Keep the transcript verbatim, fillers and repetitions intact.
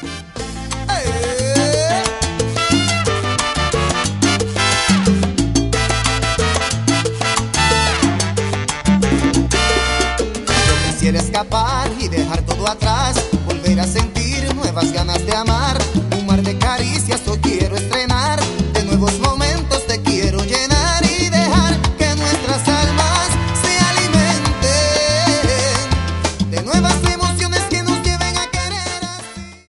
¡Eh! Yo quisiera escapar y dejar todo atrás, volver a sentir nuevas ganas